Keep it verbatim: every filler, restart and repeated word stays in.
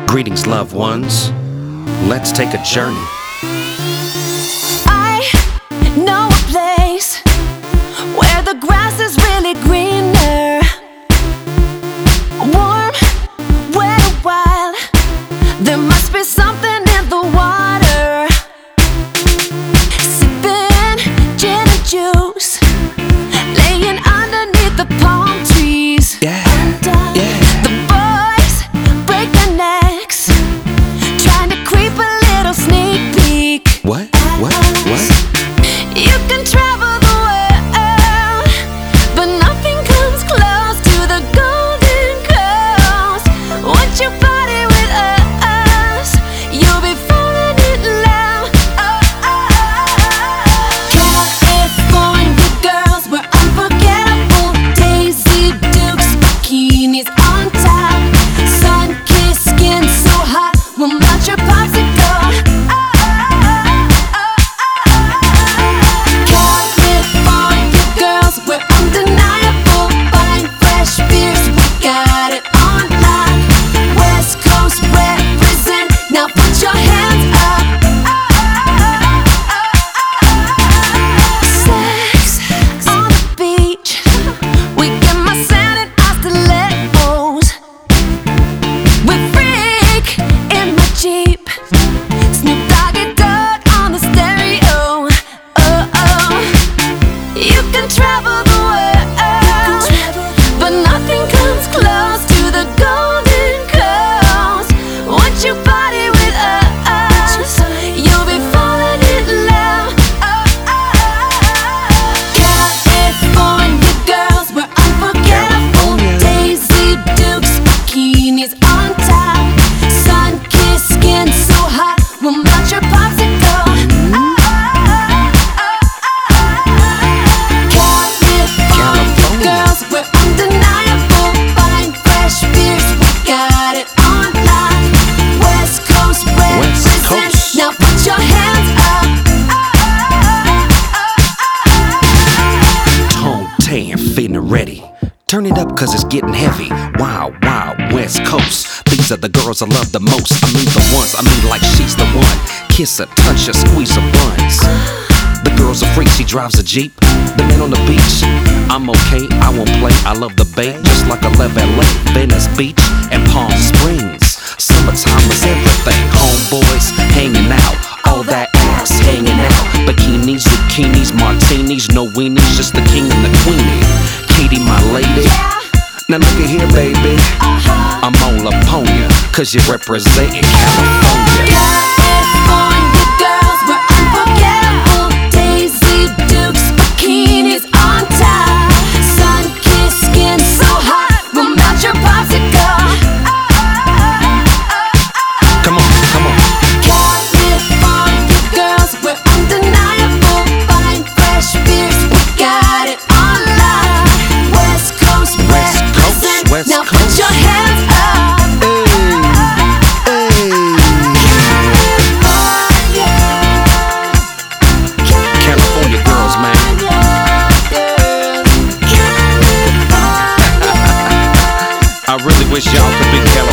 Greetings, loved ones. Let's take a journey. I know a place where the grass is really greener, warm, wet, and wild. There must be something in the water. Sipping gin and juice, laying underneath the palm trees. Yeah, and, uh, yeah. The boys break their necks, trying to creep a little sneak peek. What? What? What? You can travel the world, but nothing comes close to the Golden Coast. Once you party with us, you'll be falling in love. Oh, oh, oh. California girls, we're unforgettable. Daisy Dukes, bikinis on top, sun-kissed skin so hot, we'll melt your popsicle. Travel the world, but nothing comes close to the Golden Coast. Once you party with us, you'll be falling in love. Oh, oh, oh. California girls, we're unforgettable. Daisy Dukes, bikinis on top, sun-kissed skin so hot, we'll melt your popsicle. Feeling ready. Turn it up cause it's getting heavy. Wow, wow, West Coast. These are the girls I love the most. I mean the ones, I mean like she's the one. Kiss her, touch her, squeeze her buns. The girl's a freak, she drives a Jeep. The man on the beach, I'm okay, I won't play. I love the bay, just like I love L A, Venice Beach, and Palm Springs. Summertime was everything. Homeboys hanging out, all that ass hanging out. Bikinis, zucchinis, martinis, no weenies, just the king and the queenie. Katie, my lady. Now look at here, baby. I'm on Laponia, cause you're representing California. California girls, we're unforgettable. Daisy Dukes, bikinis on top, sun-kissed skin so hot, we'll melt your popsicle. Come on, come on. California girls, we're undeniable. Fine, fresh beers, we got it on lock. West Coast, West Coast, West now Coast. put your hands up. Hey, hey. California girls, man. I really wish y'all could be California.